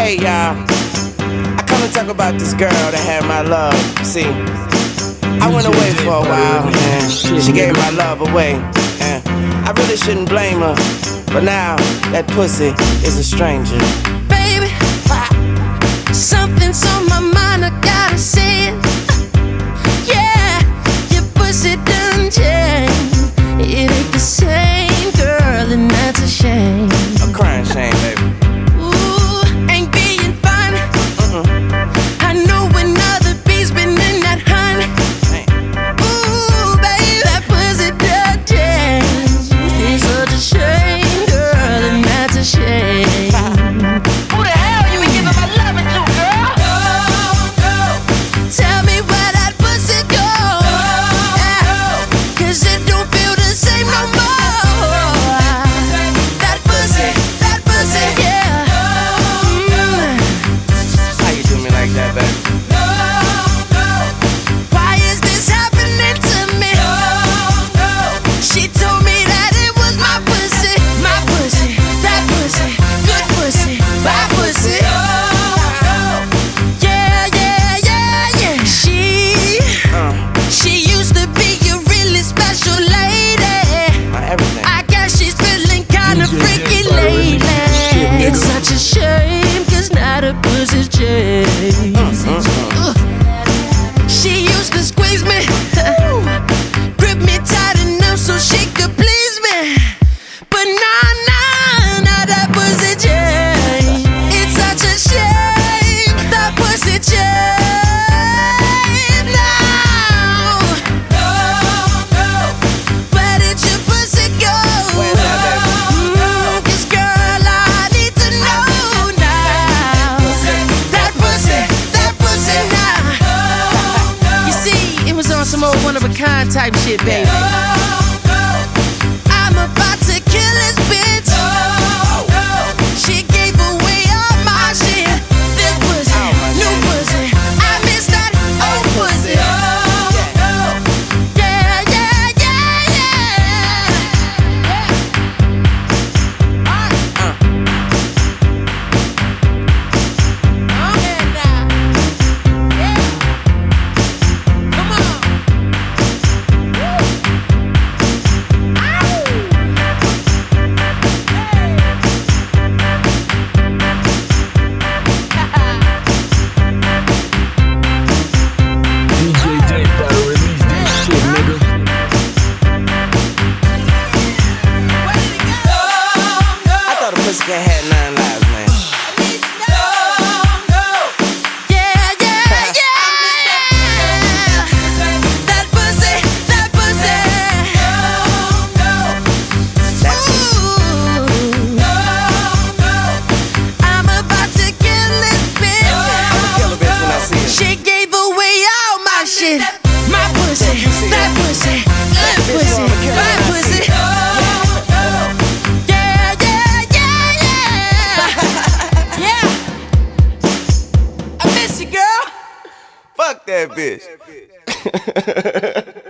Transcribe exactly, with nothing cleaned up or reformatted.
Hey y'all, I come to talk about this girl that had my love. See, I went away for a while and she gave my love away, and I really shouldn't blame her, but now that pussy is a stranger. Baby, something's on my mind, I gotta say it. Yeah, your pussy done changed. It ain't the same, girl, and that's a shame. A crying shame, baby. Ooh, ain't being fun. Mm-mm. I know another bee's been in that honey. Ooh, baby, that pussy done changed. It's such a shame, girl, and that's a shame. Who the hell you been giving my loving to, girl? No, no. Tell me where that pussy go. No, yeah. Cause it don't feel the same no more. That pussy, that pussy, yeah. Mm. How you do me like that, baby? Why is this happening to me? She told me that it was my pussy, my pussy, that pussy, good pussy, bad pussy. Yeah, yeah, yeah, yeah. She, Uh, she used to be a really special lady. my everything. I guess she's feeling kinda freaky lately. It's such a shame, cause now the pussy's changed. Ugh. She used to squeeze me, grip me tight enough so she could please me. But nah, nah, now that pussy changed. It's such a shame, that pussy changed now. Where did your pussy go? Where's that, baby? Mm, 'cause girl, I need to know now. That pussy, that pussy now. You see, it was on some old one of a kind type shit, baby. I'm about to kill this bitch. She gave away all my shit. This pussy, new pussy. I miss that old pussy. Yeah, yeah, yeah, yeah. Okay, now. Yeah. Come on. D J Dave gotta release this shit, nigga. I thought a pussycat had nine lives, man. Yeah, yeah, yeah. That pussy, that pussy. That's it. Ooh. I'm about to kill this bitch. I'ma kill a bitch when I see her. She gave away all my shit. My pussy, that pussy, good pussy, bad pussy. Yeah, yeah, yeah, yeah. Yeah. I miss you, girl. Fuck that bitch.